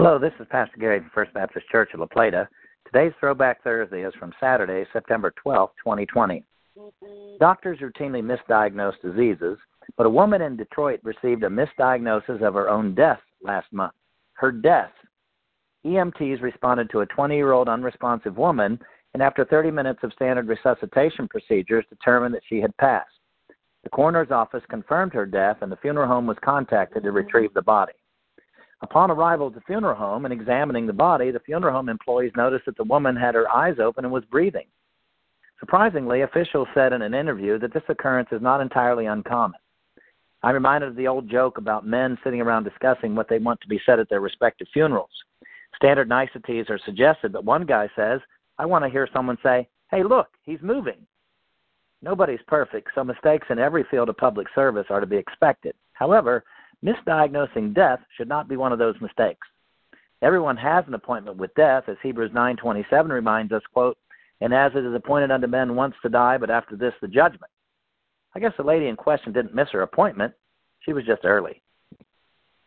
Hello, this is Pastor Gary from First Baptist Church of La Plata. Today's Throwback Thursday is from Saturday, September 12, 2020. Doctors routinely misdiagnose diseases, but a woman in Detroit received a misdiagnosis of her own death last month. Her death. EMTs responded to a 20-year-old unresponsive woman, and after 30 minutes of standard resuscitation procedures, determined that she had passed. The coroner's office confirmed her death, and the funeral home was contacted to retrieve the body. Upon arrival at the funeral home and examining the body, the funeral home employees noticed that the woman had her eyes open and was breathing. Surprisingly, officials said in an interview that this occurrence is not entirely uncommon. I'm reminded of the old joke about men sitting around discussing what they want to be said at their respective funerals. Standard niceties are suggested, but one guy says, "I want to hear someone say, 'Hey, look, he's moving.'" Nobody's perfect, so mistakes in every field of public service are to be expected. However, misdiagnosing death should not be one of those mistakes. Everyone has an appointment with death, as Hebrews 9:27 reminds us, quote, "And as it is appointed unto men once to die, but after this the judgment." I guess the lady in question didn't miss her appointment. She was just early.